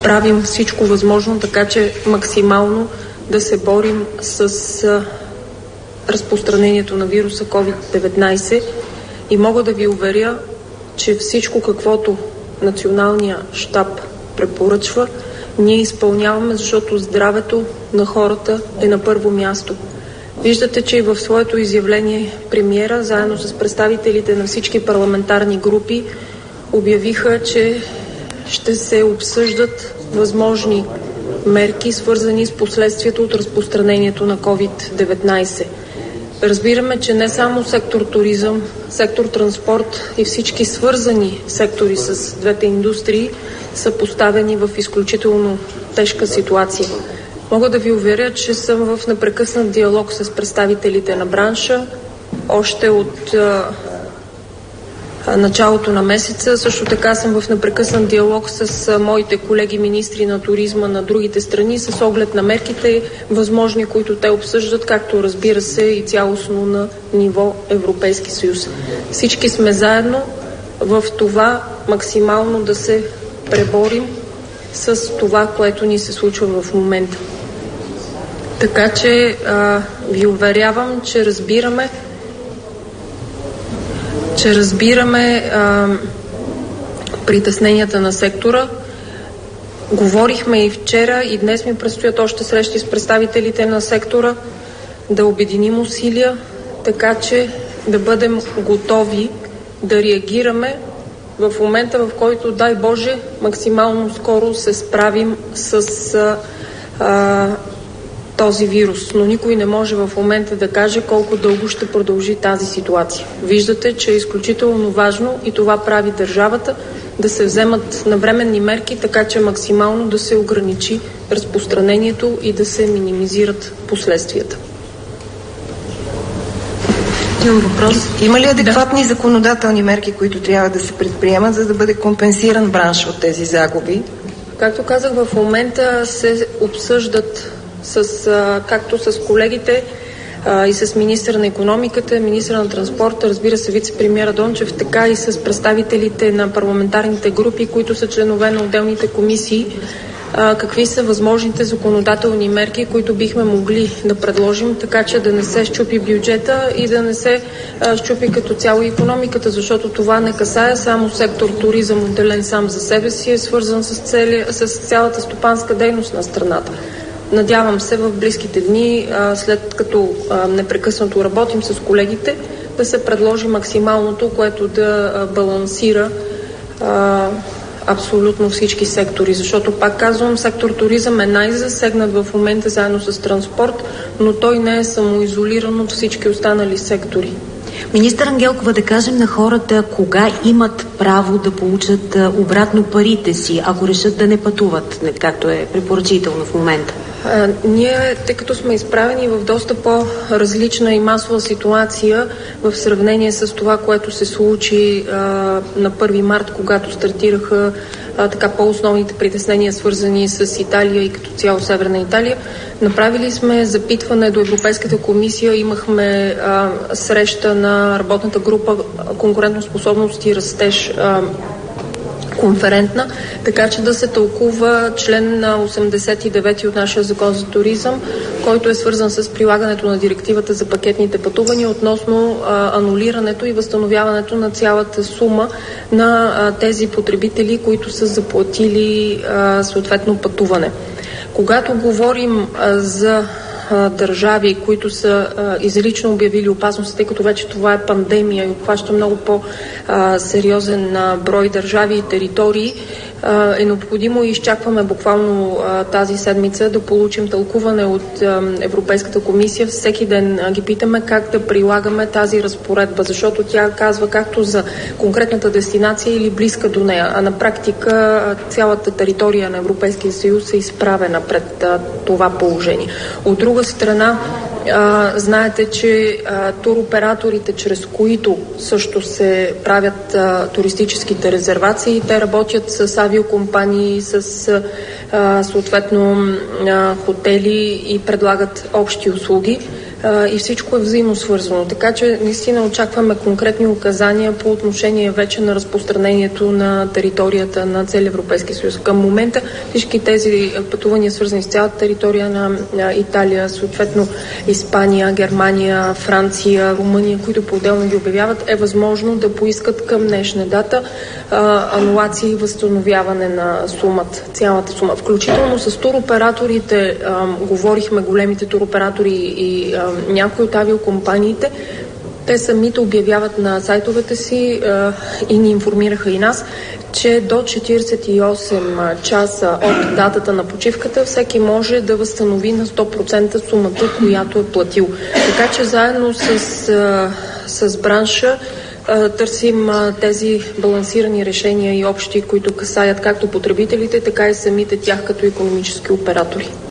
правим всичко възможно, така че максимално да се борим с разпространението на вируса COVID-19 и мога да ви уверя, че всичко, каквото Националния щаб препоръчва, ние изпълняваме, защото здравето на хората е на първо място. Виждате, че и в своето изявление премиера, заедно с представителите на всички парламентарни групи, обявиха, че ще се обсъждат възможни мерки, свързани с последствието от разпространението на COVID-19. Разбираме, че не само сектор туризъм, сектор транспорт и всички свързани сектори с двете индустрии са поставени в изключително тежка ситуация. Мога да ви уверя, че съм в непрекъснат диалог с представителите на бранша, още от началото на месеца. Също така съм в непрекъснат диалог с моите колеги министри на туризма на другите страни с оглед на мерките, възможни, които те обсъждат, както разбира се и цялостно на ниво Европейски съюз. Всички сме заедно в това максимално да се преборим с това, което ни се случва в момента. Така че ви уверявам, че разбираме притесненията на сектора. Говорихме и вчера, и днес ми предстоят още срещи с представителите на сектора, да обединим усилия, така че да бъдем готови да реагираме в момента, в който, дай Боже, максимално скоро се справим с този вирус. Но никой не може в момента да каже колко дълго ще продължи тази ситуация. Виждате, че е изключително важно и това прави държавата да се вземат навременни мерки, така че максимално да се ограничи разпространението и да се минимизират последствията. Имам въпрос. Има ли адекватни законодателни мерки, които трябва да се предприемат, за да бъде компенсиран бранш от тези загуби? Както казах, в момента се обсъждат както с колегите и с министъра на икономиката, министъра на транспорта, разбира се, вице-премиера Дончев, така и с представителите на парламентарните групи, които са членове на отделните комисии, какви са възможните законодателни мерки, които бихме могли да предложим, така че да не се счупи бюджета и да не се счупи като цяло икономиката, защото това не касае само сектор туризъм, отделен сам за себе си, е свързан с цялата стопанска дейност на страната. Надявам се в близките дни, след като непрекъснато работим с колегите, да се предложи максималното, което да балансира абсолютно всички сектори. Защото, пак казвам, сектор туризъм е най-засегнат в момента заедно с транспорт, но той не е самоизолиран от всички останали сектори. Министър Ангелкова, да кажем на хората кога имат право да получат обратно парите си, ако решат да не пътуват, както е препоръчително в момента? Ние, тъй като сме изправени в доста по-различна и масова ситуация в сравнение с това, което се случи на 1 март, когато стартираха по-основните притеснения, свързани с Италия и като цяло Северна Италия, направили сме запитване до Европейската комисия, имахме среща на работната група конкурентоспособност и растеж, конферентна, така че да се тълкува член на 89 от нашия закон за туризъм, който е свързан с прилагането на директивата за пакетните пътувания относно анулирането и възстановяването на цялата сума на тези потребители, които са заплатили съответно пътуване. Когато говорим за държави, които са изрично обявили опасност, тъй като вече това е пандемия и обхваща много по-сериозен брой държави и територии, е необходимо и изчакваме буквално тази седмица да получим тълкуване от Европейската комисия. Всеки ден ги питаме как да прилагаме тази разпоредба, защото тя казва както за конкретната дестинация или близка до нея, а на практика цялата територия на Европейския съюз е изправена пред това положение. От друга страна, знаете, че туроператорите, чрез които също се правят туристическите резервации, те работят с авиокомпании, с съответно хотели и предлагат общи услуги. и всичко е взаимно свързано. Така че наистина очакваме конкретни указания по отношение вече на разпространението на територията на целия Европейски съюз. Към момента всички тези пътувания, свързани с цялата територия на Италия, съответно Испания, Германия, Франция, Румъния, които по-отделно ги обявяват, е възможно да поискат към днешна дата анулации и възстановяване на сумата, цялата сума. Включително с туроператорите, говорихме, големите туроператори и някои от авиокомпаниите, те самите обявяват на сайтовете си и ни информираха и нас, че до 48 часа от датата на почивката всеки може да възстанови на 100% сумата, която е платил. Така че заедно с бранша търсим тези балансирани решения и общи, които касаят както потребителите, така и самите тях като икономически оператори.